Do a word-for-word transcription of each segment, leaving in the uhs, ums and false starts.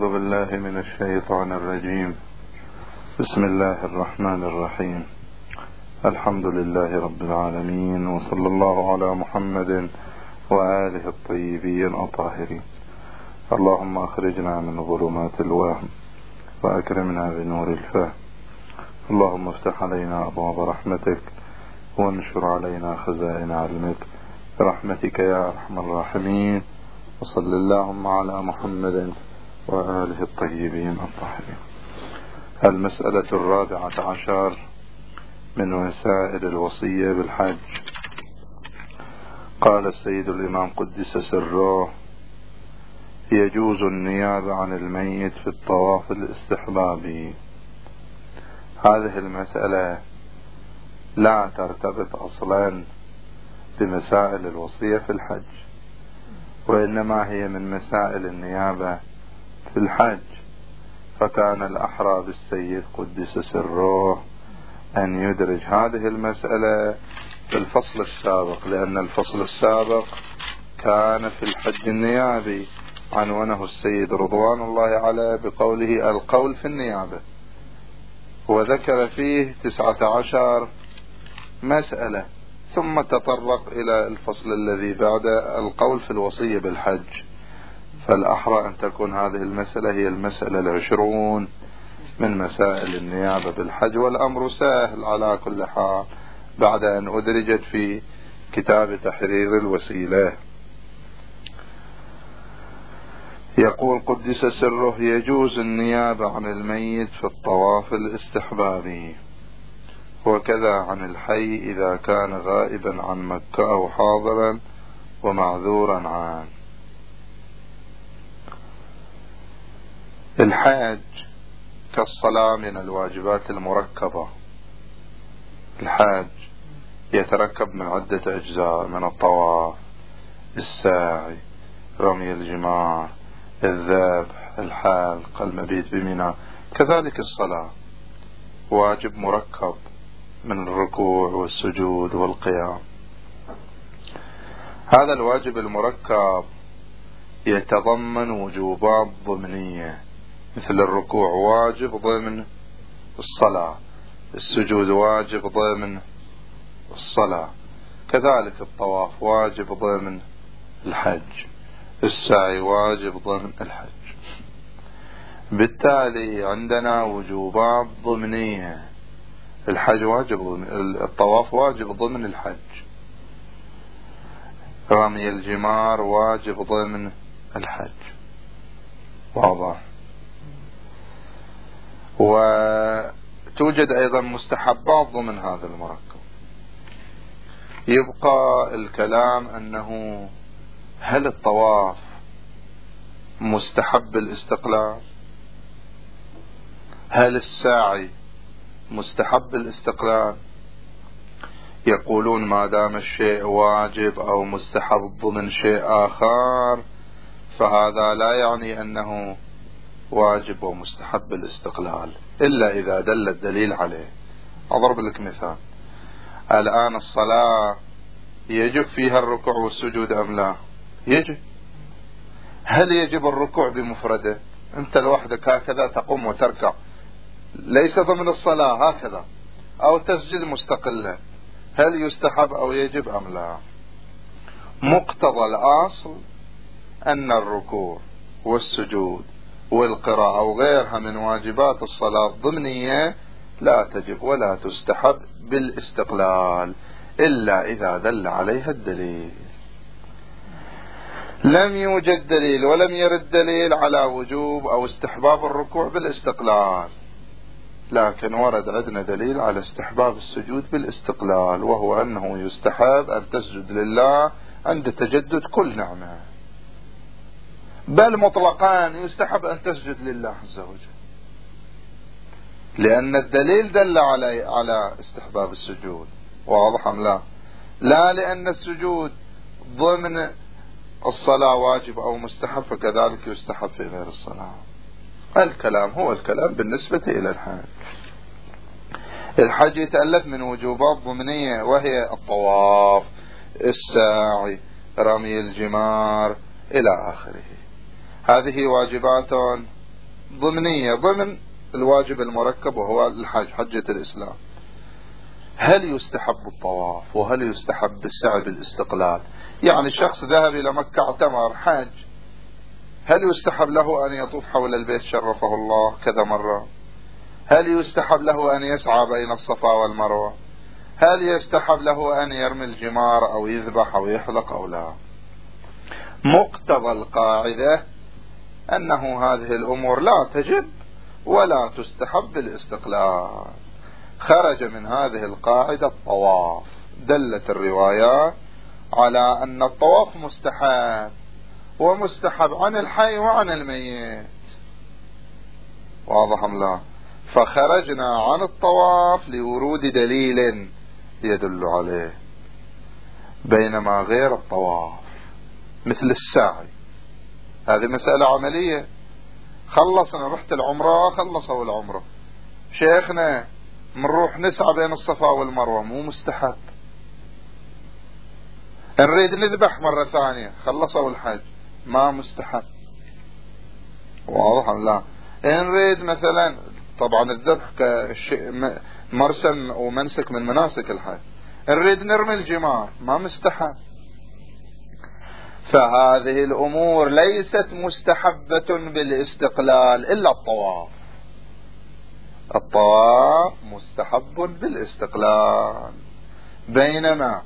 أعوذ بالله من الشيطان الرجيم. بسم الله الرحمن الرحيم. الحمد لله رب العالمين، وصلى الله على محمد وآله الطيبين الطاهرين. اللهم أخرجنا من ظلمات الوهم وأكرمنا بنور الفهم. اللهم افتح علينا أبواب رحمتك وانشر علينا خزائن علمك برحمتك يا أرحم الراحمين. وصل اللهم على محمد وآله الطيبين الطاهرين. المسألة الرابعة عشر من مسائل الوصية بالحج. قال السيد الإمام قدس سره: يجوز النيابة عن الميت في الطواف الاستحبابي. هذه المسألة لا ترتبط أصلا بمسائل الوصية في الحج، وإنما هي من مسائل النيابة في الحج، فكان الأحرى بالسيد قدس سره أن يدرج هذه المسألة في الفصل السابق، لأن الفصل السابق كان في الحج النيابي، عنونه السيد رضوان الله عليه بقوله القول في النيابة، وذكر فيه تسعة عشر مسألة، ثم تطرق إلى الفصل الذي بعد القول في الوصية بالحج. فالأحرى أن تكون هذه المسألة هي المسألة العشرون من مسائل النيابة بالحج، والأمر سهل على كل حال بعد أن أدرجت في كتاب تحرير الوسيلة. يقول قدس سره: يجوز النيابة عن الميت في الطواف الاستحبابي، وكذا عن الحي إذا كان غائبا عن مكة أو حاضرا ومعذورا عنه. الحج كالصلاة من الواجبات المركبة. الحج يتركب من عدة أجزاء: من الطواف، السعي، رمي الجمار، الذبح، الحلق، المبيت بمنى. كذلك الصلاة واجب مركب من الركوع والسجود والقيام. هذا الواجب المركب يتضمن وجوبات ضمنية، مثل الركوع واجب ضمن الصلاة، السجود واجب ضمن الصلاة، كذلك الطواف واجب ضمن الحج، السعي واجب ضمن الحج. بالتالي عندنا وجوبات ضمنية. الحج واجب ضمن الطواف واجب ضمن الحج، رمي الجمار واجب ضمن الحج، واضح. وتوجد أيضا مستحبات ضمن هذا المركب. يبقى الكلام أنه هل الطواف مستحب الاستقلال؟ هل السعي مستحب الاستقلال؟ يقولون ما دام الشيء واجب أو مستحب ضمن شيء آخر فهذا لا يعني أنه واجب ومستحب الاستقلال، إلا إذا دل الدليل عليه. أضرب لك مثال: الآن الصلاة يجب فيها الركوع والسجود أم لا؟ يجب. هل يجب الركوع بمفرده؟ أنت لوحدك هكذا تقوم وتركع، ليس ضمن الصلاة هكذا، أو تسجد مستقلة، هل يستحب أو يجب أم لا؟ مقتضى الأصل أن الركوع والسجود والقراءة وغيرها من واجبات الصلاة الضمنية لا تجب ولا تستحب بالاستقلال إلا إذا دل عليها الدليل. لم يوجد دليل ولم يرد دليل على وجوب أو استحباب الركوع بالاستقلال، لكن ورد عندنا دليل على استحباب السجود بالاستقلال، وهو أنه يستحب أن تسجد لله عند تجدد كل نعمة، بل مطلقا يستحب أن تسجد لله عز وجل، لأن الدليل دل على على استحباب السجود. واضح أم لا؟ لا لأن السجود ضمن الصلاة واجب أو مستحب فكذلك يستحب في غير الصلاة. الكلام هو الكلام بالنسبة إلى الحج. الحج يتألف من وجوبات ضمنية، وهي الطواف، السعي، رمي الجمار إلى آخره. هذه واجبات ضمنية ضمن الواجب المركب وهو الحج، حجة الإسلام. هل يستحب الطواف وهل يستحب السعي بالاستقلال؟ يعني شخص ذهب إلى مكة اعتمر حج، هل يستحب له أن يطوف حول البيت شرفه الله كذا مرة؟ هل يستحب له أن يسعى بين الصفا والمروة؟ هل يستحب له أن يرمي الجمار أو يذبح أو يحلق أو لا؟ مقتضى القاعدة أنه هذه الأمور لا تجب ولا تستحب بالاستقلال. خرج من هذه القاعدة الطواف. دلت الروايات على أن الطواف مستحب، ومستحب عن الحي وعن الميت. واضح أم لا؟ فخرجنا عن الطواف لورود دليل يدل عليه، بينما غير الطواف مثل السعي هذه مسألة عملية. خلصنا، رحت العمرة، خلصوا العمرة، شيخنا منروح نسعى بين الصفا والمروة، مو مستحب. نريد نذبح مرة ثانية، خلصوا الحج، ما مستحب. واضح أم لا؟ نريد مثلا، طبعا الذبح كشيء مرسم ومنسك من مناسك الحج، نريد نرمي الجمار، ما مستحب. فهذه الأمور ليست مستحبة بالاستقلال إلا الطواف. الطواف مستحب بالاستقلال، بينما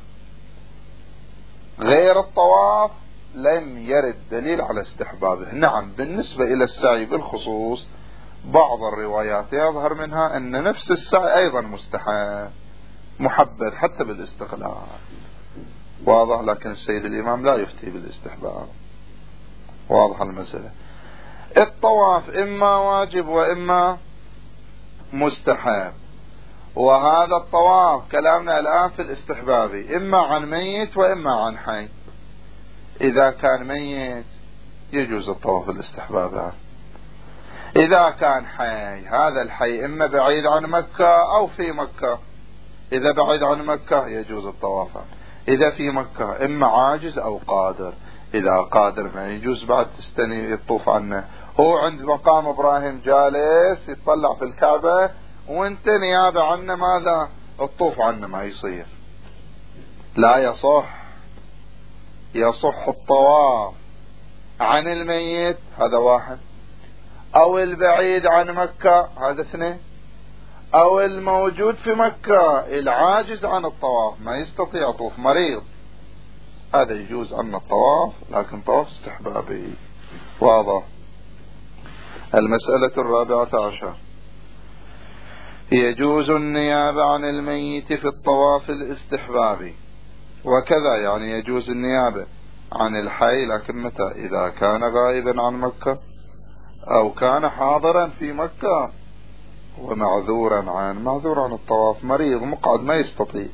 غير الطواف لم يرد دليل على استحبابه. نعم، بالنسبة إلى السعي بالخصوص بعض الروايات يظهر منها أن نفس السعي أيضا مستحب محبب حتى بالاستقلال. واضح، لكن السيد الإمام لا يفتي بالاستحباب. واضح المسألة. الطواف إما واجب وإما مستحب، وهذا الطواف كلامنا الآن في الاستحبابي إما عن ميت وإما عن حي. إذا كان ميت يجوز الطواف الاستحبابي، إذا كان حي هذا الحي إما بعيد عن مكة أو في مكة. إذا بعيد عن مكة يجوز الطواف، إذا في مكة إما عاجز أو قادر. إذا قادر ما يجوز بعد تستني يطوف عنه. هو عند مقام إبراهيم جالس يطلع في الكعبة وانت نيابة عنه ماذا؟ الطوف عنه ما يصير، لا يصح. يصح الطواف عن الميت، هذا واحد، أو البعيد عن مكة، هذا اثنين، أو الموجود في مكة العاجز عن الطواف ما يستطيع طوف، مريض، هذا يجوز عن الطواف، لكن طواف استحبابي. واضح. المسألة الرابعة عشر: يجوز النيابة عن الميت في الطواف الاستحبابي، وكذا يعني يجوز النيابة عن الحي، لكن متى؟ إذا كان غائبا عن مكة أو كان حاضرا في مكة ومعذورا عن معذور عن الطواف، مريض مقعد ما يستطيع.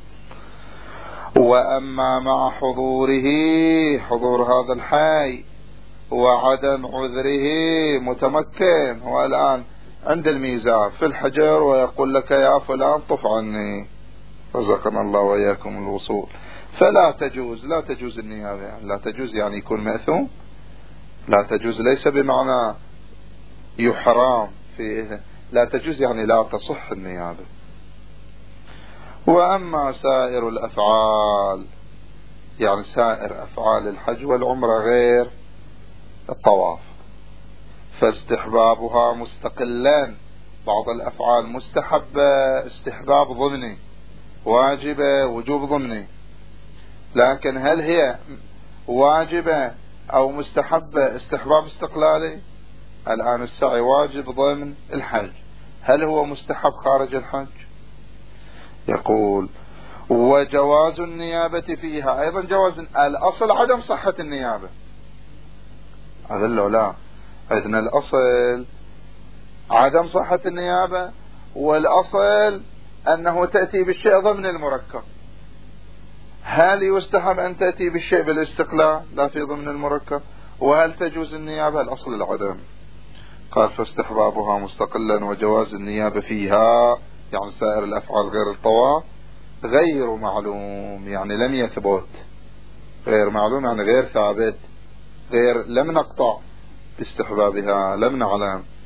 وأما مع حضوره، حضور هذا الحي، وعدم عذره، متمكن هو الآن عند الميزان في الحجر ويقول لك يا فلان طف عني، رزقنا الله وإياكم الوصول، فلا تجوز. لا تجوز النيابة، يعني لا تجوز يعني يكون مأثوم. لا تجوز ليس بمعنى يحرام فيه، لا تجوز يعني لا تصح النيابة. وأما سائر الأفعال، يعني سائر أفعال الحج والعمرة غير الطواف، فاستحبابها مستقلا. بعض الأفعال مستحبة استحباب ضمني، واجبة وجوب ضمني، لكن هل هي واجبة أو مستحبة استحباب استقلالي؟ الآن السعي واجب ضمن الحج، هل هو مستحب خارج الحج؟ يقول: وجواز النيابة فيها أيضا جواز. الأصل عدم صحة النيابة، هذا لو لا عندنا الأصل عدم صحة النيابة، والأصل أنه تأتي بالشيء ضمن المركب. هل يستحب أن تأتي بالشيء بالاستقلال لا في ضمن المركب؟ وهل تجوز النيابة؟ الأصل العدم. قال: فاستحبابها مستقلا، وجواز النيابة فيها يعني سائر الأفعال غير الطواف غير معلوم، يعني لم يثبت. غير معلوم يعني غير ثابت، غير لم نقطع باستحبابها، لم نعلم.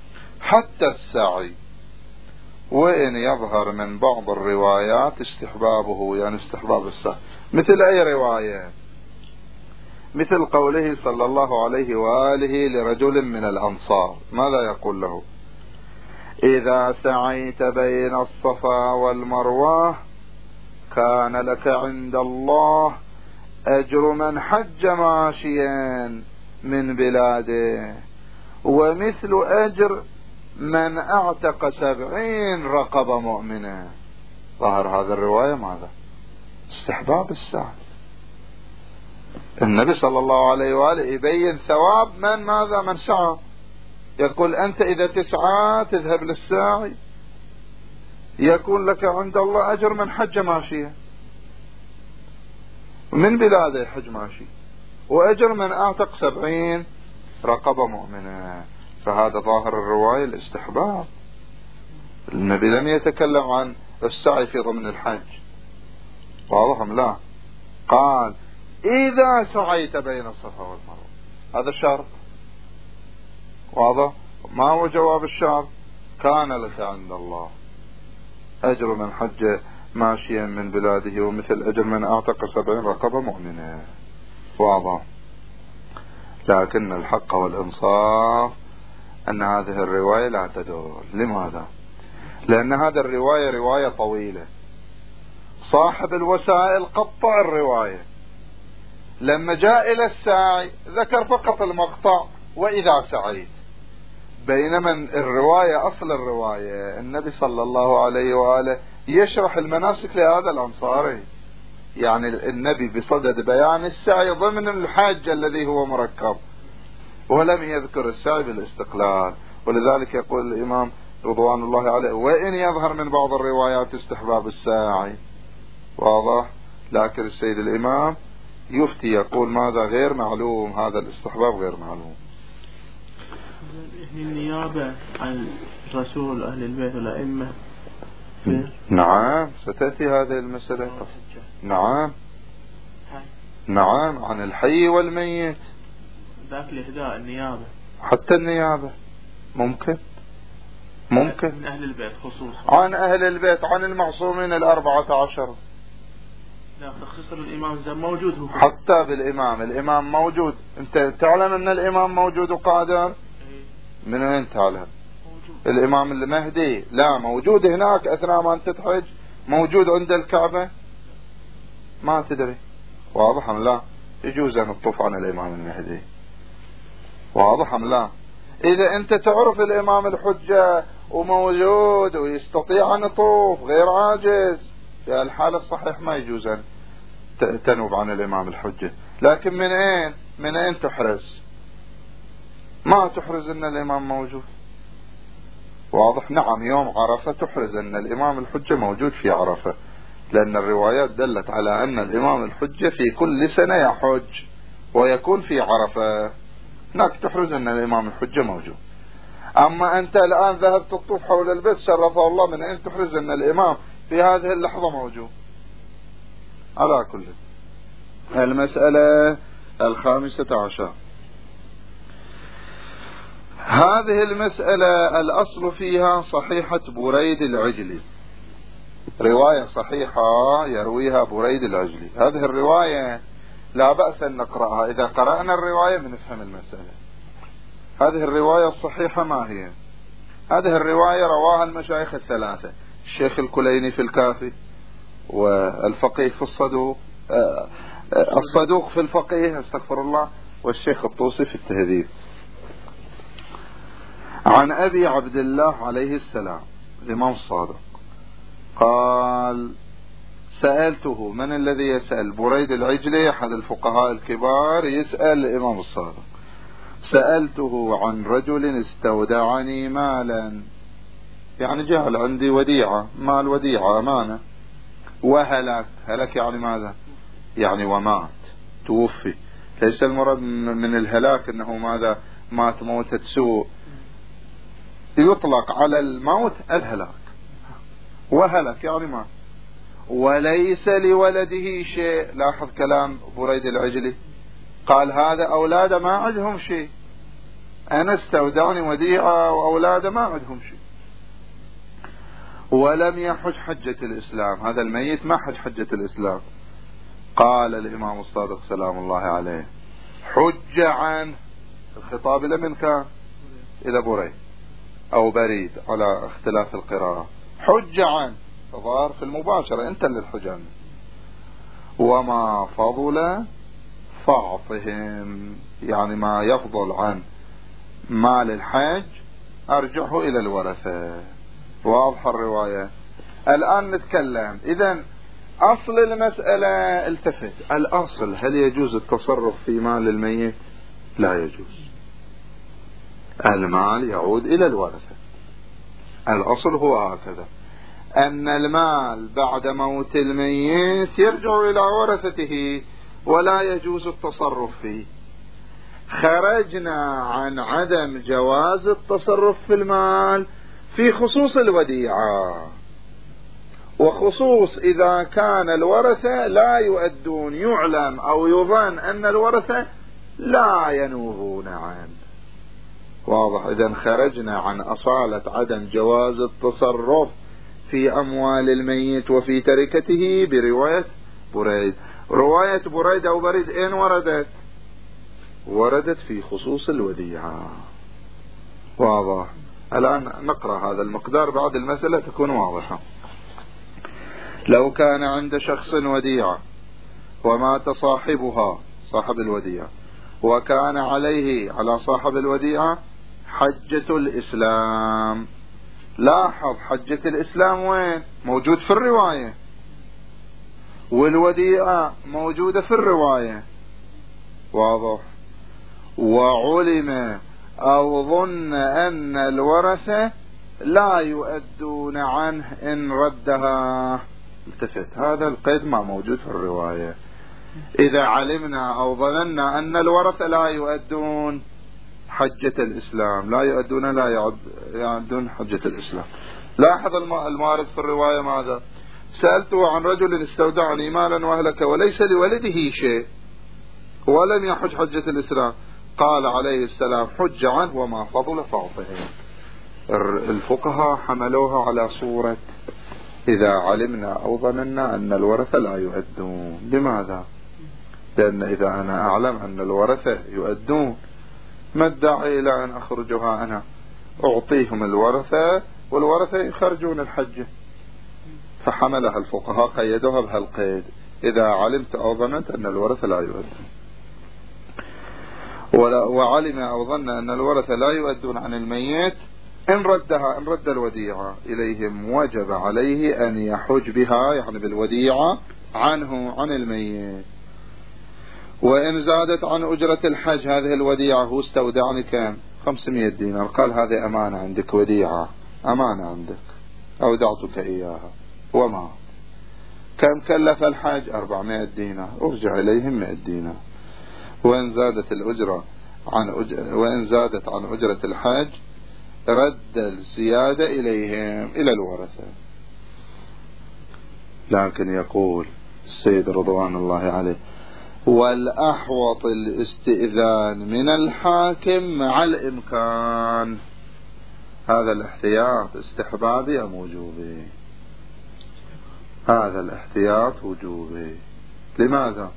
حتى السعي، وإن يظهر من بعض الروايات استحبابه، يعني استحباب السعي. مثل أي رواية؟ مثل قوله صلى الله عليه وآله لرجل من الأنصار، ماذا يقول له؟ إذا سعيت بين الصفا والمروة كان لك عند الله أجر من حج ماشيا من بلاده، ومثل أجر من اعتق سبعين رقبة مؤمنة. ظهر هذا الرواية ماذا؟ استحباب السعي. النبي صلى الله عليه وآله يبين ثواب من ماذا؟ من سعى. يقول أنت إذا تسعى تذهب للساعي يكون لك عند الله أجر من حج ماشية من بلاده، حج ماشي، وأجر من أعتق سبعين رقبة مؤمنة. فهذا ظاهر الرواية الاستحباب. النبي لم يتكلم عن السعي في ضمن الحج، واضح أم لا؟ قال إذا سعيت بين الصفا والمروة، هذا شرط، واضح؟ ما هو جواب الشرط؟ كان لك عند الله أجر من حج ماشيا من بلاده ومثل أجر من أعتق سبعين رقبة مؤمنة، واضح؟ لكن الحق والإنصاف أن هذه الرواية لا تدل. لماذا؟ لأن هذه الرواية رواية طويلة، صاحب الوسائل قطع الرواية، لما جاء إلى الساعي ذكر فقط المقطع وإذا سعيت، بينما الرواية أصل الرواية النبي صلى الله عليه وآله يشرح المناسك لهذا الأنصاري، يعني النبي بصدد بيان السعي ضمن الحج الذي هو مركب، ولم يذكر السعي بالاستقلال. ولذلك يقول الإمام رضوان الله عليه وإن يظهر من بعض الروايات استحباب الساعي، واضح؟ لكن السيد الإمام يفتي يقول ماذا؟ غير معلوم، هذا الاستحباب غير معلوم. النيابة عن رسول أهل البيت والأئمة، نعم ستأتي هذه المسألة. نعم نعم عن الحي والميت، ذاك الإهداء النيابة، حتى النيابة ممكن ممكن من أهل البيت خصوصا، عن أهل البيت، عن المعصومين الأربعة عشر. لا تخص الإمام زين موجود هو، حتى بالإمام، الإمام موجود. أنت تعلم أن الإمام موجود وقادر؟ من وين تعلم؟ موجود. الإمام المهدي لا موجود هناك أثناء ما أنت تحج، موجود عند الكعبة، ما تدري، واضح أم لا؟ يجوز أن نطوف عن الإمام المهدي، واضح أم لا؟ إذا أنت تعرف الإمام الحجة وموجود ويستطيع أن يطوف غير عاجز، في الحالة الصحيح ما يجوز أن تنوب عن الإمام الحجة. لكن من أين من أين تحرز؟ ما تحرز أن الإمام موجود، واضح؟ نعم يوم عرفة تحرز أن الإمام الحجة موجود في عرفة، لأن الروايات دلت على أن الإمام الحجة في كل سنة يحج ويكون في عرفة، هناك تحرز أن الإمام الحجة موجود. أما أنت الآن ذهبت تطوف حول البيت شرفه الله، من أين تحرز أن الإمام في هذه اللحظة موجود؟ على كل. المسألة الخامسة عشر، هذه المسألة الأصل فيها صحيحة بريد العجلي، رواية صحيحة يرويها بريد العجلي. هذه الرواية لا بأس أن نقرأها، إذا قرأنا الرواية بنفهم المسألة. هذه الرواية الصحيحة ما هي؟ هذه الرواية رواها المشايخ الثلاثة، الشيخ الكليني في الكافي، والفقيه في الصدوق الصدوق في الفقيه استغفر الله، والشيخ الطوسي في التهذيب. عن أبي عبد الله عليه السلام الإمام الصادق قال سألته، من الذي يسأل؟ بريد العجلي أحد الفقهاء الكبار يسأل الإمام الصادق، سألته عن رجل استودعني مالا، يعني جعل عندي وديعة، مال وديعة أمانة، وهلك، هلك يعني ماذا؟ يعني ومات، توفي. ليس المراد من الهلاك أنه ماذا؟ مات موتة سوء، يطلق على الموت الهلاك، وهلك يعني مات، وليس لولده شيء. لاحظ كلام بريد العجلي، قال هذا أولاده ما عندهم شيء، أنا استودعني وديعة وأولاده ما عندهم شيء، ولم يحج حجة الإسلام، هذا الميت ما حج حجة الإسلام. قال الإمام الصادق سلام الله عليه: حج عن، الخطاب لمن كان؟ إلى بريد أو بريد على اختلاف القراءة. حج عن ظهر في المباشرة، أنت للحجان. وما فضل فاعطهم، يعني ما يفضل عن مال الحج أرجعه إلى الورثة. واضح الرواية؟ الآن نتكلم. إذن أصل المسألة التفت، الأصل هل يجوز التصرف في مال الميت؟ لا يجوز، المال يعود إلى الورثة. الأصل هو هكذا، أن المال بعد موت الميت يرجع إلى ورثته ولا يجوز التصرف فيه. خرجنا عن عدم جواز التصرف في المال في خصوص الوديعة، وخصوص إذا كان الورثة لا يؤدون، يعلم أو يظن أن الورثة لا ينوبون عنه. واضح؟ إذن خرجنا عن أصالة عدم جواز التصرف في أموال الميت وفي تركته برواية بريد. رواية بريد أو بريد أين وردت؟ وردت في خصوص الوديعة. واضح؟ الآن نقرأ هذا المقدار بعد المسألة تكون واضحة. لو كان عند شخص وديعة ومات صاحبها، صاحب الوديعة، وكان عليه على صاحب الوديعة حجة الإسلام. لاحظ حجة الإسلام وين؟ موجود في الرواية، والوديعة موجودة في الرواية. واضح؟ وعلم أو ظن أن الورثة لا يؤدون عنه إن ردها. التفت، هذا القيد ما موجود في الرواية. إذا علمنا أو ظننا أن الورثة لا يؤدون حجة الإسلام، لا يؤدون لا يؤدون حجة الإسلام. لاحظ الموارد في الرواية ماذا؟ سألته عن رجل استودعني مالا وأهلك وليس لولده شيء ولم يحج حجة الإسلام، قال عليه السلام: حج عنه وما فضل فاعطه. الفقهاء حملوها على صورة إذا علمنا أو ظننا أن الورثة لا يؤدون. لماذا؟ لأن إذا أنا أعلم أن الورثة يؤدون ما الداعي إلى أن أخرجها أنا؟ أعطيهم الورثة والورثة يخرجون الحجة. فحملها الفقهاء قيدوها بهالقيد: إذا علمت أو ظننت أن الورثة لا يؤدون. وعلم أو ظن أن الورثة لا يؤدون عن الميت إن ردها، إن رد الوديعة إليهم وجب عليه أن يحج بها، يعني بالوديعة، عنه عن الميت. وإن زادت عن أجرة الحج هذه الوديعة، هو استودعني كم؟ خمسمائة دينار، قال هذه أمانة عندك، وديعة أمانة عندك أودعتك إياها، وما كم كلف الحج؟ أربعمائة دينار، ارجع إليهم مائة دينار. وإن زادت الأجرة عن أج... وإن زادت عن أجرة الحج رد الزيادة إليهم إلى الورثة. لكن يقول السيد رضوان الله عليه: والأحوط الاستئذان من الحاكم مع الإمكان. هذا الاحتياط استحبابي أم وجوبي؟ هذا الاحتياط وجوبي. لماذا؟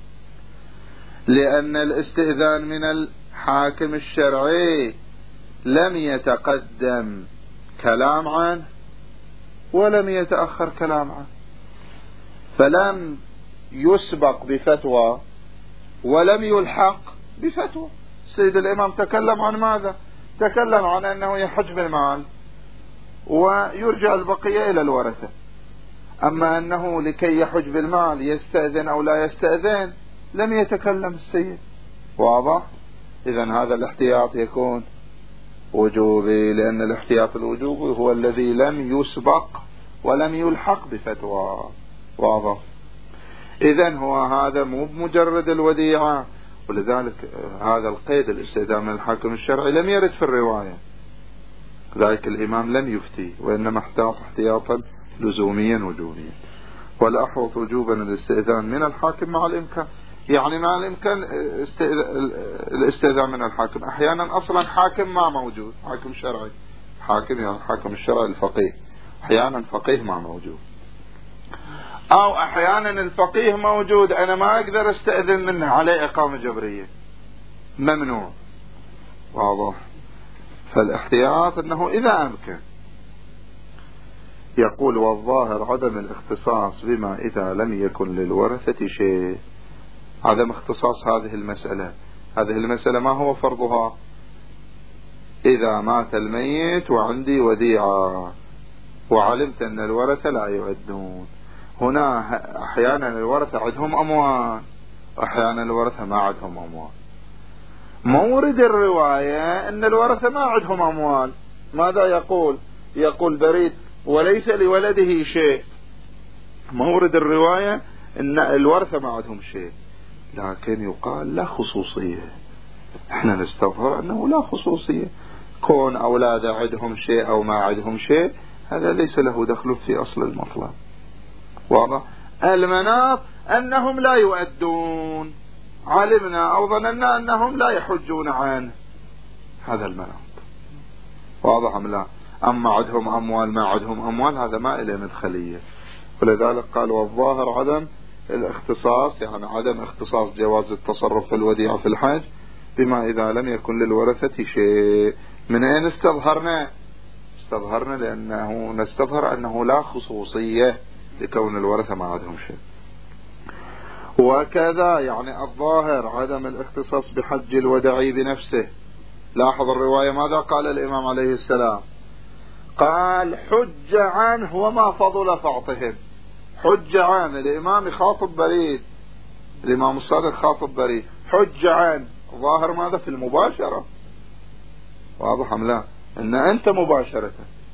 لأن الاستئذان من الحاكم الشرعي لم يتقدم كلام عنه ولم يتأخر كلام عنه، فلم يسبق بفتوى ولم يلحق بفتوى. السيد الإمام تكلم عن ماذا؟ تكلم عن أنه يحج بالمال ويرجع البقية إلى الورثة. أما أنه لكي يحج بالمال يستأذن أو لا يستأذن لم يتكلم السيد. واضح؟ إذن هذا الاحتياط يكون وجوبي، لأن الاحتياط الوجوبي هو الذي لم يسبق ولم يلحق بفتوى. واضح؟ إذن هو هذا مو بمجرد الوديعة، ولذلك هذا القيد الاستئذان من الحاكم الشرعي لم يرد في الرواية، ذلك الإمام لم يفتي، وإنما احتاط احتياطا لزوميا وجوبيا. والأحوط وجوبا الاستئذان من الحاكم مع الإمكان. يعني ما الإمكان الاستئذان من الحاكم. أحيانا أصلا حاكم ما موجود، حاكم شرعي، حاكم يعني حاكم الشرعي الفقيه، أحيانا فقيه ما موجود، أو أحيانا الفقيه موجود أنا ما أقدر استأذن منه عليه إقامة جبرية، ممنوع. واضح. فالاحتياط أنه إذا أمكن. يقول والظاهر عدم الاختصاص بما إذا لم يكن للورثة شيء. عدم اختصاص هذه المسألة، هذه المسألة ما هو فرضها؟ إذا مات الميت وعندي وديعة وعلمت أن الورثة لا يعدون، هنا أحيانا الورثة عندهم أموال وأحيانا الورثة ما عندهم أموال. مورد الرواية أن الورثة ما عندهم أموال، ماذا يقول؟ يقول بريد وليس لولده شيء. مورد الرواية أن الورثة ما عندهم شيء، لكن يقال لا خصوصية. احنا نستظهر أنه لا خصوصية، كون أولاد عندهم شيء أو ما عندهم شيء هذا ليس له دخل في أصل المطلب. واضح. المناط أنهم لا يؤدون، علمنا أو ظننا أنهم لا يحجون عنه، هذا المناط. واضح أم لا؟ أما عندهم أموال ما عندهم أموال هذا ما إليه مدخلية. ولذلك قال والظاهر عدم الاختصاص، يعني عدم اختصاص جواز التصرف في الوديعة في الحج بما إذا لم يكن للورثة شيء. من أين استظهرنا؟ استظهرنا لأنه نستظهر أنه لا خصوصية لكون الورثة ما عندهم شيء. وكذا يعني الظاهر عدم الاختصاص بحج الوداع بنفسه. لاحظ الرواية ماذا قال الإمام عليه السلام؟ قال حج عنه وما فضل فاعطهم. حج عن الإمام خاطب بريد، الإمام الصادق خاطب بريد، حج عن ظاهر ماذا؟ في المباشرة. واضح أم لا؟ إن أنت مباشرة.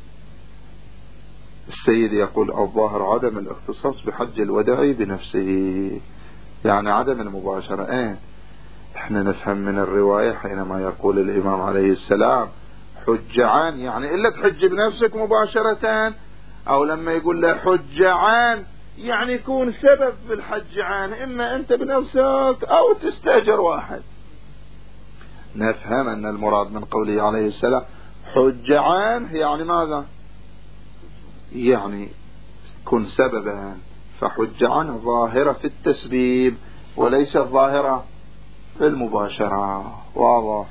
السيد يقول الظاهر عدم الاختصاص بحج الوداع بنفسه، يعني عدم المباشرة. ايه احنا نفهم من الرواية حينما يقول الإمام عليه السلام حج عن، يعني إلا تحج بنفسك مباشرة، أو لما يقول له حج عن يعني يكون سبب في الحج عن، إما أنت بنفسك أو تستأجر واحد. نفهم أن المراد من قوله عليه السلام حج عن يعني ماذا؟ يعني كن سببا. فحج عن ظاهرة في التسبيب وليس الظاهرة في المباشرة. واضح.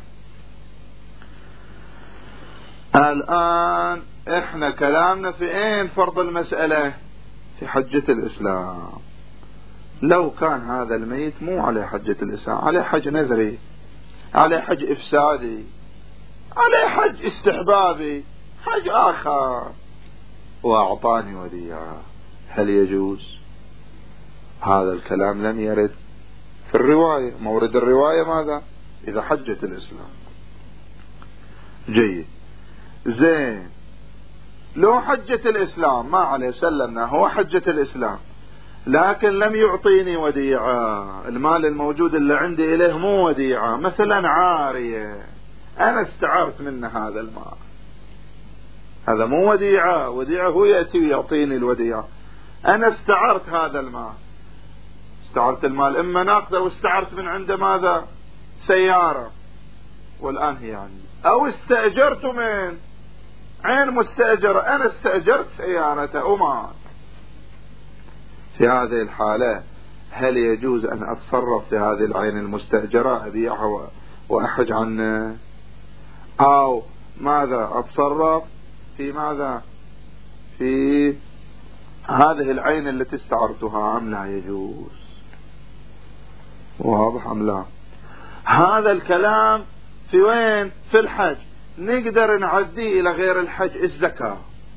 الآن احنا كلامنا في اين فرض المسألة؟ في حجة الإسلام. لو كان هذا الميت مو على حجة الإسلام، على حج نذري، على حج إفسادي، على حج استحبابي، حج آخر، وأعطاني وديعة، هل يجوز؟ هذا الكلام لم يرد في الرواية. مورد الرواية ماذا؟ إذا حجة الإسلام. جيد. زين. لو حجة الإسلام ما عليه سلمنا هو حجة الإسلام، لكن لم يعطيني وديعة، المال الموجود اللي عندي إليه مو وديعة، مثلا عارية، أنا استعرت منه هذا المال، هذا مو وديعة. وديعة هو يأتي ويعطيني الوديعة، أنا استعرت هذا المال، استعرت المال إما ناقدة واستعرت من عنده ماذا؟ سيارة، والآن هي عندي، أو استأجرت من عين مستأجرة، أنا استأجرت سيارته ومات. في هذه الحالة هل يجوز أن أتصرف في هذه العين المستأجرة، أبيعها وأحج عنه، أو ماذا أتصرف في ماذا؟ في هذه العين التي استعرتها أم لا يجوز؟ واضح أم لا؟ هذا الكلام في وين؟ في الحج. نقدر نعديه إلى غير الحج. الزكاة،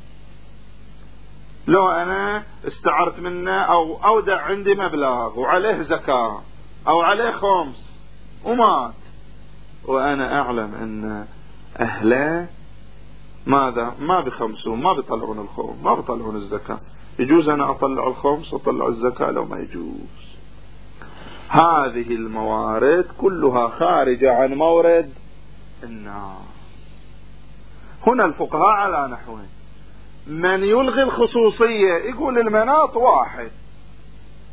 لو أنا استعرت منه أو أودع عندي مبلغ وعليه زكاة أو عليه خمس ومات، وأنا أعلم أن أهله ماذا؟ ما بخمسون، ما بيطلعون الخمس، ما بيطلعون الزكاة، يجوز أنا أطلع الخمس وأطلع الزكاة لو ما يجوز؟ هذه الموارد كلها خارجة عن مورد النار. هنا الفقهاء على نحوين: من يلغي الخصوصية يقول المناط واحد،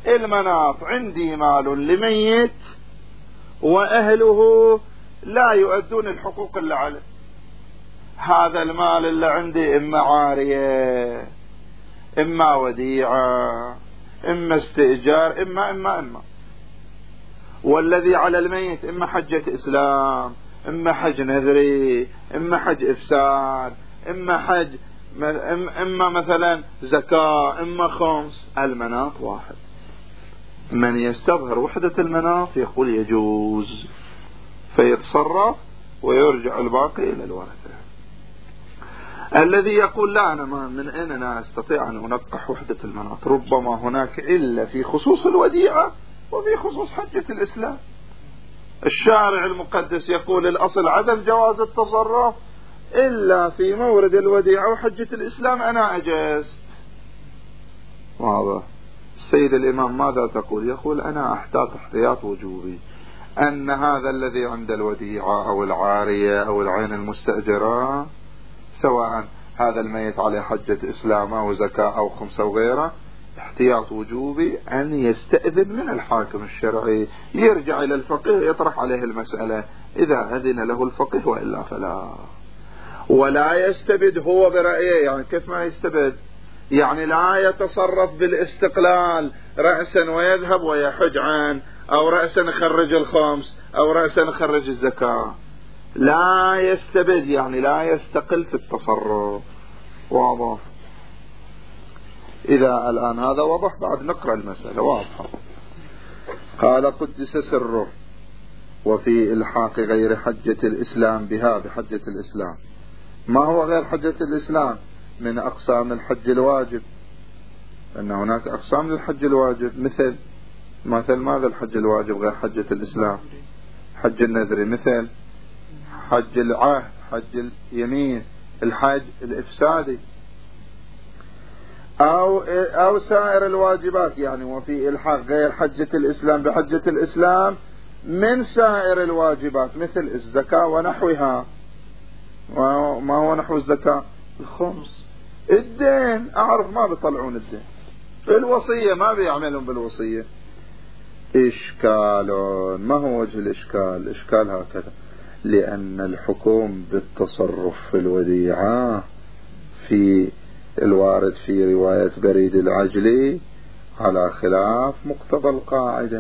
المناط عندي مال لميت وأهله لا يؤدون الحقوق اللي عليه، هذا المال اللي عندي إما عارية إما وديعة إما استئجار إما إما إما والذي على الميت إما حجة إسلام إما حج نذري إما حج إفساد إما حج إما مثلا زكاة إما خمس. المناط واحد. من يستظهر وحدة المناط يقول يجوز، فيتصرف ويرجع الباقي إلى الورثة. الذي يقول لا أنا ما من أين أنا أستطيع أن أنقح وحدة المناط، ربما هناك إلا في خصوص الوديعة وفي خصوص حجة الإسلام. الشارع المقدس يقول الأصل عدم جواز التصرف إلا في مورد الوديعة وحجة الإسلام أنا أجاز. واضح. السيد الإمام ماذا تقول؟ يقول أنا أحتاط احتياط وجوبي أن هذا الذي عند الوديعة أو العارية أو العين المستأجرة سواء هذا الميت عليه حجة إسلام أو زكاة أو خمسة وغيره، احتياط وجوبي أن يستأذن من الحاكم الشرعي، يرجع إلى الفقيه يطرح عليه المسألة، إذا أذن له الفقيه وإلا فلا. ولا يستبد هو برأيه. يعني كيف ما يستبد؟ يعني لا يتصرف بالاستقلال رأسا ويذهب ويحج عن أو رأسا يخرج الخمس أو رأسا يخرج الزكاة، لا يستبد يعني لا يستقل في التصرف. واضح. إذا الآن هذا وضح بعد نقرأ المسألة واضحة. قال قدس سره وفي إلحاق غير حجة الإسلام بها بحجة الإسلام. ما هو غير حجة الإسلام؟ من أقسام الحج الواجب، أن هناك أقسام للحج الواجب، مثل مثل ماذا الحج الواجب غير حجة الإسلام؟ حج النذري، مثل حج العهد، حج اليمين، الحج الإفسادي، أو أو سائر الواجبات. يعني وفي إلحاق غير حجة الإسلام بحجة الإسلام من سائر الواجبات مثل الزكاة ونحوها. ما هو نحو الزكاة؟ الخمس. الدين أعرف ما بيطلعون الدين. الوصية ما بيعملون بالوصية. إشكال. ما هو وجه الإشكال؟ الإشكال هكذا: لأن الحكم بالتصرف في الوديعة في الوارد في رواية بريد العجلي على خلاف مقتضى القاعدة،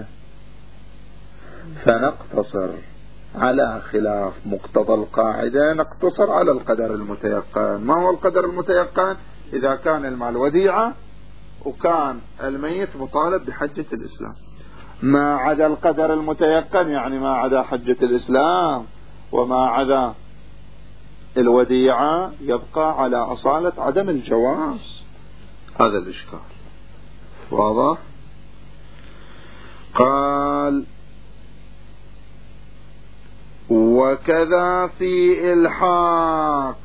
فنقتصر على خلاف مقتضى القاعدة، نقتصر على القدر المتيقن. ما هو القدر المتيقن؟ إذا كان المال وديعة وكان الميت مطالب بحجة الإسلام. ما عدا القدر المتيقن يعني ما عدا حجة الإسلام وما عدا الوديعة يبقى على أصالة عدم الجواز. هذا الإشكال. واضح. قال وكذا في إلحاق.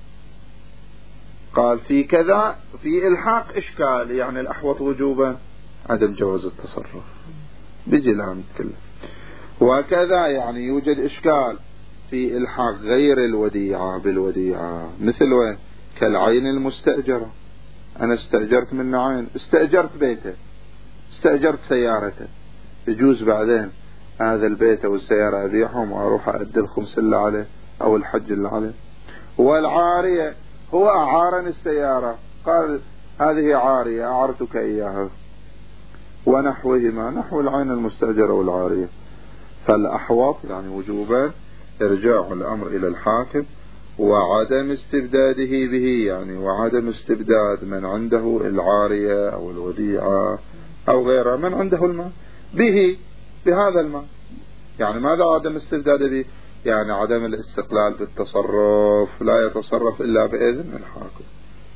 قال في كذا في إلحاق إشكال، يعني الأحوط وجوبا عدم جواز التصرف. بيجي الآن نتكلم. وكذا يعني يوجد إشكال في إلحاق غير الوديعة بالوديعة، مثل وين؟ كالعين المستأجرة. أنا استأجرت من عين، استأجرت بيته، استأجرت سيارته، يجوز بعدين هذا البيت أو السيارة أبيعهم وأروح أدي الخمس اللي عليه أو الحج اللي عليه. والعارية هو أعارني السيارة، قال هذه عارية أعرتك إياها، ونحوهما نحو العين المستأجرة والعارية. فالأحوط يعني وجوبا إرجاع الأمر إلى الحاكم وعدم استبداده به، يعني وعدم استبداد من عنده العارية أو الوديعة أو غيرها من عنده المال به بهذا المال. يعني ماذا عدم استبداد به؟ يعني عدم الاستقلال بالتصرف، لا يتصرف إلا بإذن الحاكم.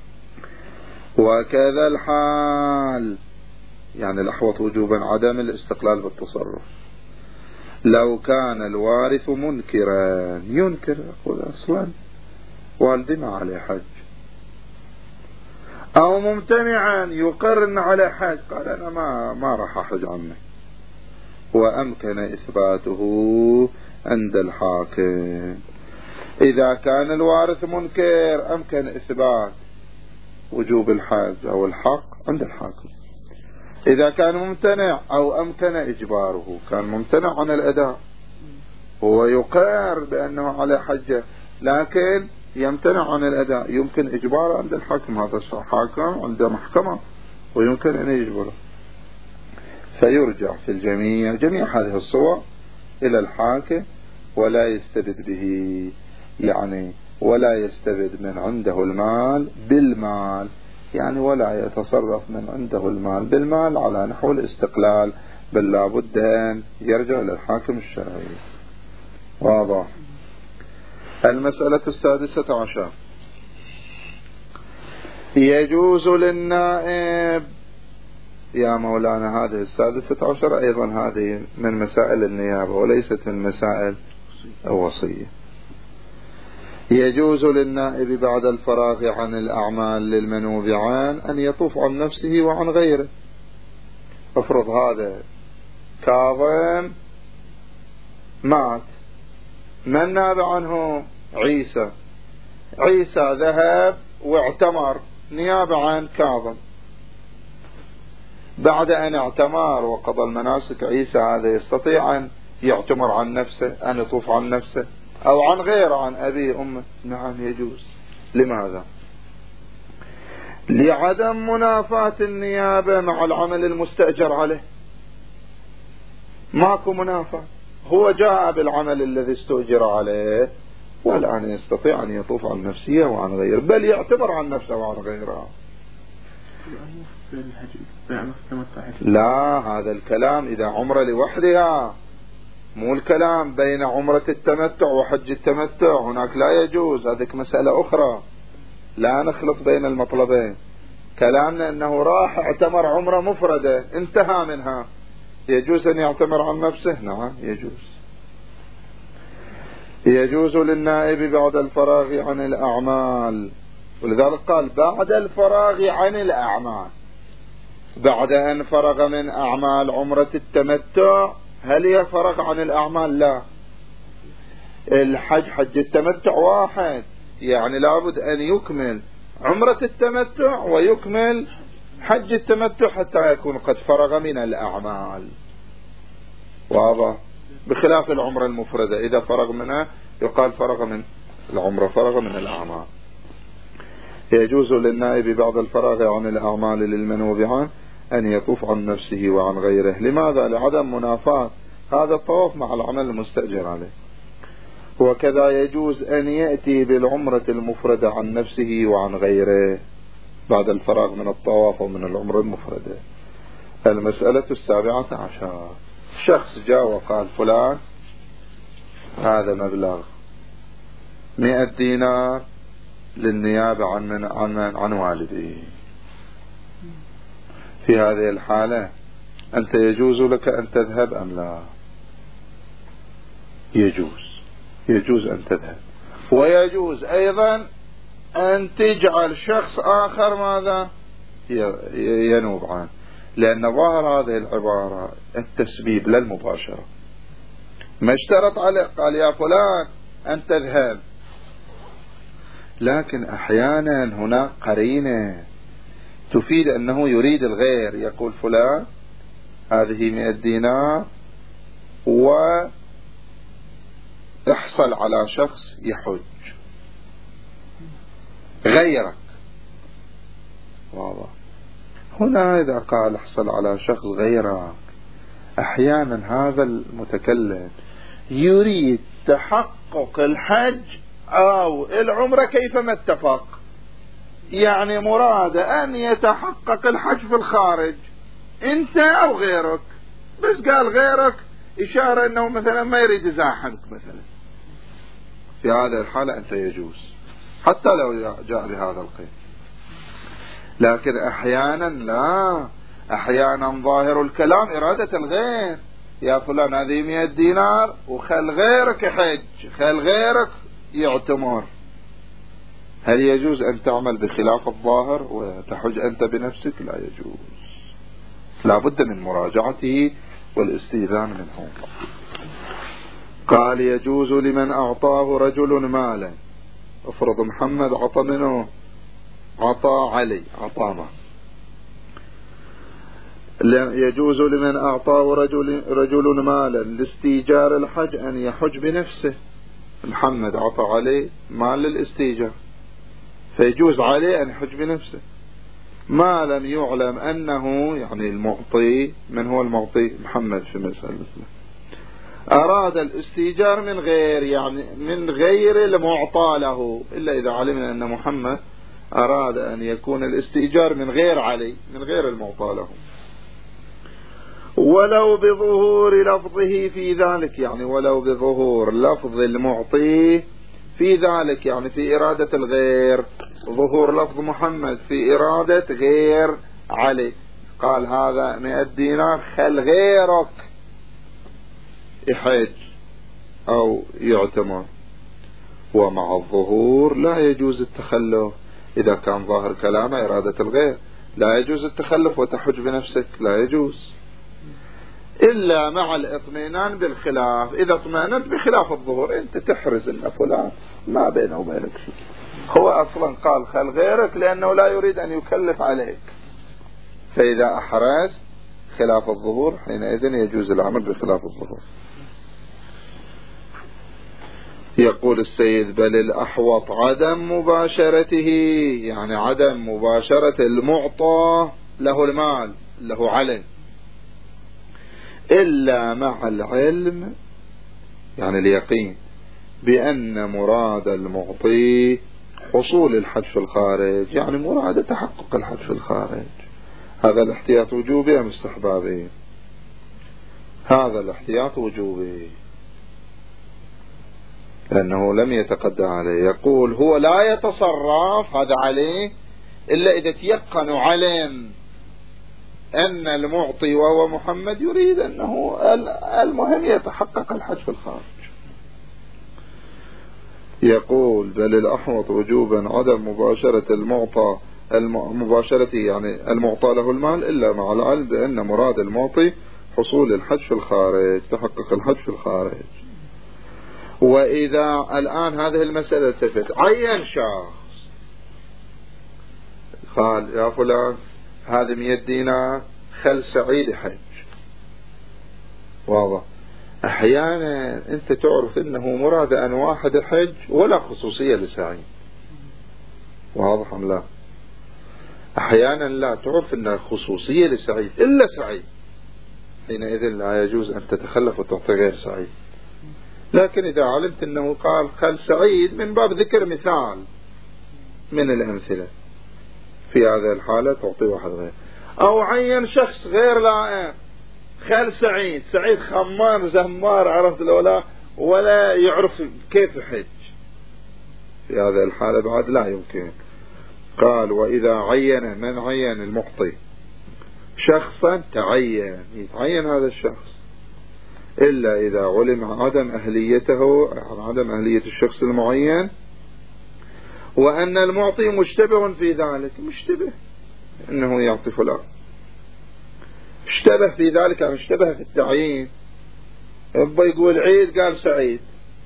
وكذا الحال يعني الأحوط وجوبا عدم الاستقلال بالتصرف لو كان الوارث منكرا، ينكر يقول أصلا والدي ما عليه حج، أو ممتنعا يقرن على حج، قال أنا ما ما راح أحج عنه، وأمكن إثباته عند الحاكم. إذا كان الوارث منكر أمكن إثبات وجوب الحج أو الحق عند الحاكم. إذا كان ممتنع أو أمكن إجباره، كان ممتنع عن الأداء هو يقر بأنه على حجة لكن يمتنع عن الأداء، يمكن إجباره عند الحاكم، هذا حاكم عند محكمة ويمكن أن يجبره، فيرجع في الجميع جميع هذه الصور إلى الحاكم ولا يستبد به، يعني ولا يستبد من عنده المال بالمال، يعني ولا يتصرف من عنده المال بالمال على نحو الاستقلال، بل لابد أن يرجع للحاكم الشرعي. واضح. المسألة السادسة عشر: يجوز للنائب. يا مولانا هذه السادسة عشر أيضا هذه من مسائل النيابة وليست من مسائل الوصية. يجوز للنائب بعد الفراغ عن الأعمال للمنوب عن أن يطوف عن نفسه وعن غيره. افرض هذا كاظم مات، من ناب عنه؟ عيسى. عيسى ذهب واعتمر نيابة عن كاظم، بعد أن اعتمر وقضى المناسك عيسى هذا يستطيع أن يعتمر عن نفسه، أن يطوف عن نفسه أو عن غيره، عن أبي أمه. نعم يجوز. لماذا؟ لعدم منافاة النيابة مع العمل المستأجر عليه، ماكو منافاة، هو جاء بالعمل الذي استؤجر عليه والآن يستطيع أن يطوف عن نفسه وعن غيره، بل يعتبر عن نفسه وعن غيره. لا، هذا الكلام إذا عمره لوحدها، مو الكلام بين عمرة التمتع وحج التمتع، هناك لا يجوز، هذيك مسألة أخرى، لا نخلط بين المطلبين. كلامنا أنه راح اعتمر عمرة مفردة انتهى منها، يجوز أن يعتمر عن نفسه. نعم يجوز. يجوز للنائب بعد الفراغ عن الأعمال، ولذلك قال بعد الفراغ عن الأعمال، بعد أن فرغ من أعمال عمرة التمتع. هل يفرغ عن الأعمال؟ لا، الحج حج التمتع واحد، يعني لابد أن يكمل عمرة التمتع ويكمل حج التمتع حتى يكون قد فرغ من الأعمال. واضح. بخلاف العمرة المفردة، إذا فرغ منها يقال فرغ من العمرة، فرغ من الأعمال. يجوز للنائب بعد الفراغ عن الأعمال للمنوب عنه أن يطوف عن نفسه وعن غيره. لماذا؟ لعدم منافاة هذا الطواف مع العمل المستأجر عليه. وكذا يجوز أن يأتي بالعمرة المفردة عن نفسه وعن غيره بعد الفراغ من الطواف ومن العمرة المفردة. المسألة السابعة عشر: شخص جاء وقال فلان هذا مبلغ مئة دينار للنيابة عن من عن, من عن والدي. في هذه الحالة أنت يجوز لك أن تذهب أم لا؟ يجوز، يجوز أن تذهب، ويجوز أيضا أن تجعل شخص آخر ماذا ينوب عنه، لأن ظاهر هذه العبارة التسبيب للمباشرة. ما اشترط عليه، قال يا فلان أن تذهب، لكن أحيانا هناك قرينة تفيد أنه يريد الغير، يقول فلان هذه مئة دينار ويحصل على شخص يحج غيرك. واضح. هنا إذا قال احصل على شخص غيرك، أحيانا هذا المتكلم يريد تحقق الحج أو العمرة كيفما اتفق، يعني مراد أن يتحقق الحج في الخارج أنت أو غيرك، بس قال غيرك إشارة أنه مثلا ما يريد يزاحمك مثلا، في هذا الحالة أنت يجوز حتى لو جاء لهذا القيد. لكن أحيانا لا، أحيانا ظاهر الكلام إرادة الغير، يا فلان هذه مئة دينار وخل غيرك يحج، خل غيرك يعتمر. هل يجوز أن تعمل بخلاف الظاهر وتحج أنت بنفسك؟ لا يجوز، لا بد من مراجعته والاستئذان منه. قال يجوز لمن أعطاه رجل مالا، افرض محمد عطى منه، عطى علي عطامه، يجوز لمن أعطاه رجل, رجل مالا لاستيجار الحج أن يحج بنفسه. محمد أعطى عليه مال للاستيجار، فيجوز عليه أن يحج بنفسه ما لم يعلم أنه، يعني المعطي، من هو المعطي؟ محمد في مسألة أراد الاستيجار من غير، يعني من غير المعطى له، إلا إذا علمنا أن محمد أراد أن يكون الاستيجار من غير علي، من غير المعطى له، ولو بظهور لفظه في ذلك، يعني ولو بظهور لفظ المعطي في ذلك، يعني في إرادة الغير، ظهور لفظ محمد في إرادة غير علي. قال هذا مئة دينار، خل غيرك يحج أو يعتمر، ومع الظهور لا يجوز التخلف. إذا كان ظاهر كلامه إرادة الغير لا يجوز التخلف وتحج بنفسك، لا يجوز إلا مع الاطمئنان بالخلاف. إذا اطمئننت بخلاف الظهور أنت تحرز أن فلان ما بينه وبينك شيء، هو أصلا قال خل غيرك لأنه لا يريد أن يكلف عليك، فإذا أحرز خلاف الظهور حينئذ يجوز العمل بخلاف الظهور. يقول السيد بل الأحوط عدم مباشرته، يعني عدم مباشرة المعطى له المال له علم، إلا مع العلم، يعني اليقين بأن مراد المعطي حصول الحج في الخارج، يعني مراد تحقق الحج في الخارج. هذا الاحتياط وجوبي أم استحبابي؟ هذا الاحتياط وجوبي، لأنه لم يتقدم عليه. يقول هو لا يتصرف هذا عليه إلا إذا تيقن علم أن المعطي وهو محمد يريد أنه المهم يتحقق الحج في الخارج. يقول بل الأحوط وجوبا عدم مباشرة المعطى، مباشرة يعني المعطى له المال، إلا مع العلم بأن مراد المعطي حصول الحج في الخارج، تحقق الحج في الخارج. وإذا الآن هذه المسألة تفت، عين شخص قال يا فلان هذه مئة دينار خل سعيد حج، واضح. أحيانا أنت تعرف أنه مراد أن واحد حج ولا خصوصية لسعيد، واضح أم لا؟ أحيانا لا تعرف أنها خصوصية لسعيد إلا سعيد، حينئذ لا يجوز أن تتخلف وتعطي غير سعيد. لكن إذا علمت أنه قال خل سعيد من باب ذكر مثال من الأمثلة، في هذه الحالة تعطي واحد غير. أو عين شخص غير لائق خل سعيد، سعيد خمار زمار عرفت الأولى ولا يعرف كيف يحج، في هذه الحالة بعد لا يمكن. قال وإذا عين، من عين؟ المعطي شخصا تعين، يتعين هذا الشخص، إلا إذا علم عدم أهليته، عدم أهلية الشخص المعين، وأن المعطي مشتبه في ذلك، مشتبه أنه يعطي فلان، اشتبه في ذلك، أو اشتبه في التعيين، يبقى يقول عيد قال سعيد،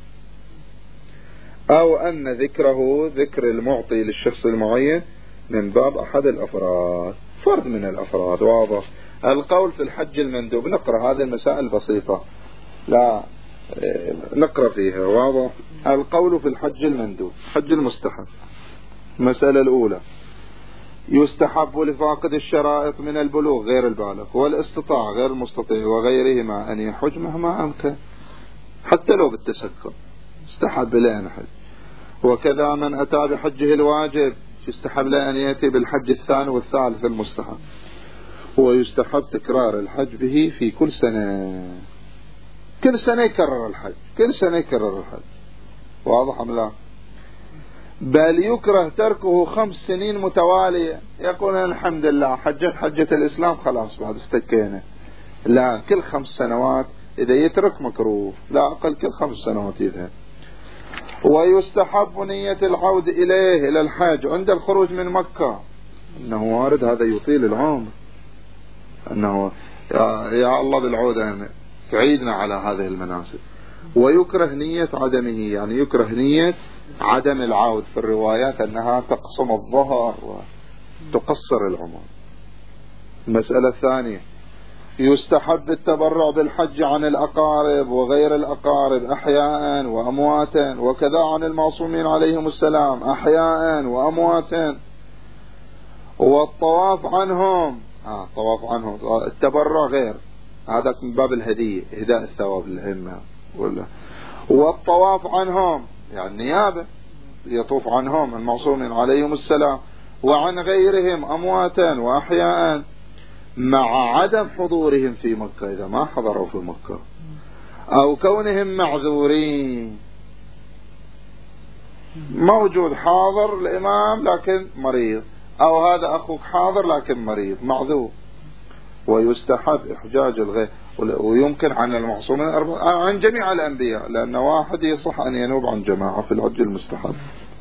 أو أن ذكره ذكر المعطي للشخص المعين من باب أحد الأفراد، فرد من الأفراد، واضح. القول في الحج المندوب، نقرأ هذه المسائل بسيطة لا نقرأ فيها، واضح. القول في الحج المندوب، حج المستحب. المسألة الأولى يستحب لفاقد الشرائط من البلوغ غير البالغ والاستطاع غير المستطيع وغيرهما أن يحج مهما أمكن، حتى لو بالتسكر استحب له أن يحج. وكذا من أتى بحجه الواجب يستحب له أن يأتي بالحج الثاني والثالث المستحب. ويستحب تكرار الحج به في كل سنة، كل سنة يكرر الحج، كل سنة يكرر الحج، واضح أم لا؟ بل يكره تركه خمس سنين متوالية، يقول الحمد لله حجت حجة الإسلام خلاص بعد استكينا، لا، كل خمس سنوات إذا يترك مكروه، لا أقل كل خمس سنوات يذهب. ويستحب نية العود إليه إلى الحج عند الخروج من مكة، أنه وارد هذا يطيل العمر، أنه يا, يا الله بالعودة تعيدنا على هذه المناسك. ويكره نية عدمه، يعني يكره نية عدم العود، في الروايات أنها تقسم الظهر وتقصر العمر. المسألة الثانية يستحب التبرع بالحج عن الأقارب وغير الأقارب أحياء وأمواتا، وكذا عن المعصومين عليهم السلام أحياء وأمواتا، والطواف عنهم آه طواف عنهم التبرع غير هذا من باب الهدية إهداء الثواب للأئمة، والطواف عنهم يعني نيابة يطوف عنهم المعصومين عليهم السلام، وعن غيرهم أمواتا وأحياء مع عدم حضورهم في مكة إذا ما حضروا في مكة، أو كونهم معذورين، موجود حاضر الإمام لكن مريض، أو هذا أخوك حاضر لكن مريض معذور. ويستحب إحجاج الغير، ويمكن عن المعصومين عن جميع الأنبياء، لأن واحد يصح أن ينوب عن جماعة في الحج المستحب.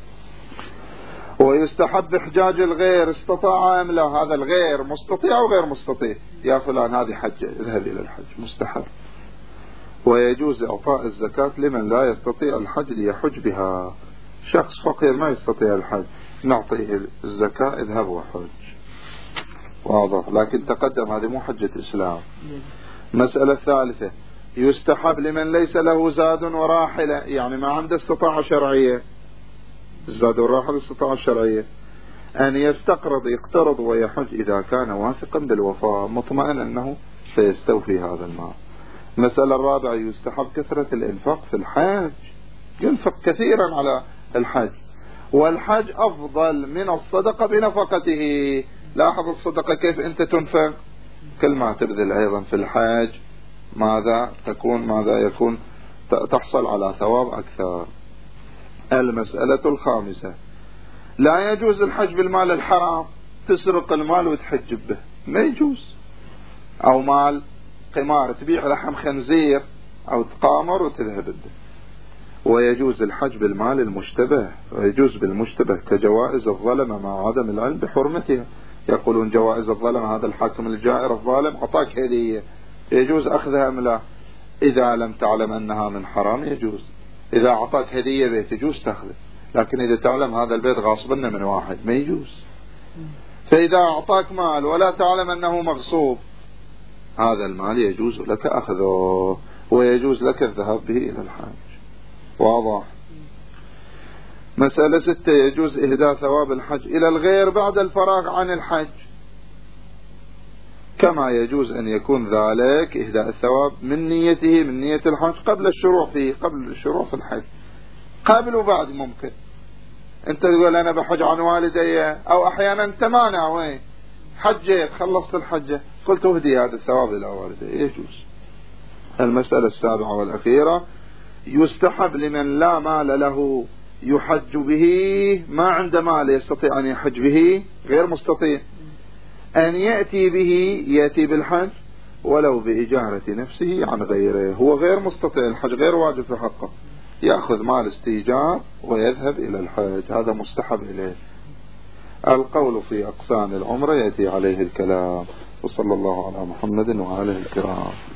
ويستحب إحجاج الغير استطاع أم لا، هذا الغير مستطيع أو غير مستطيع، يا فلان هذه حجة اذهب إلى الحج مستحب. ويجوز إعطاء الزكاة لمن لا يستطيع الحج ليحج بها، شخص فقير ما يستطيع الحج نعطيه الزكاة اذهب وحج، واضح، لكن تقدم هذه مو حجة إسلام. مسألة ثالثة يستحب لمن ليس له زاد وراحلة، يعني ما عنده استطاعة شرعية، الزاد والراحلة استطاعة شرعية، أن يستقرض يقترض ويحج إذا كان واثقا بالوفاء مطمئن أنه سيستوفي هذا المال. المسألة الرابعة يستحب كثرة الإنفاق في الحج، ينفق كثيرا على الحج، والحج أفضل من الصدقة بنفقته. لاحظ الصدقة كيف أنت تنفق، كل ما تبذل أيضا في الحج ماذا تكون ماذا يكون تحصل على ثواب أكثر. المسألة الخامسة لا يجوز الحج بالمال الحرام، تسرق المال وتحج به ما يجوز، أو مال قمار تبيع لحم خنزير أو تقامر وتذهب به. ويجوز الحج بالمال المشتبه، ويجوز بالمشتبه كجوائز الظلمة مع عدم العلم بحرمتها، يقولون جوائز الظلمة هذا الحاكم الجائر الظالم أعطاك هدية يجوز أخذها أم لا، إذا لم تعلم أنها من حرام يجوز، إذا أعطاك هدية بيت يجوز تأخذه، لكن إذا تعلم هذا البيت غاصبنا من واحد ما يجوز. فإذا أعطاك مال ولا تعلم أنه مغصوب هذا المال يجوز لك أخذه، ويجوز لك الذهاب به إلى الحج، واضح. مسألة ستة يجوز إهداء ثواب الحج إلى الغير بعد الفراغ عن الحج، كما يجوز أن يكون ذلك إهداء الثواب من نيته من نية الحج قبل الشروع فيه، قبل الشروع في الحج، قبل وبعد ممكن. أنت تقول أنا بحج عن والدي، أو أحيانا أنت ما ناوي حجيت خلصت الحجة قلت أهدي هذا الثواب إلى والدي يجوز. المسألة السابعة والأخيرة يستحب لمن لا مال له يحج به، ما عنده مال يستطيع أن يحج به غير مستطيع، أن يأتي به يأتي بالحج ولو بإجارة نفسه عن غيره، هو غير مستطيع الحج غير واجب في حقه، يأخذ مال استيجار ويذهب إلى الحج، هذا مستحب إليه. القول في أقسام العمرة يأتي عليه الكلام، وصلى الله على محمد وآله الكرام.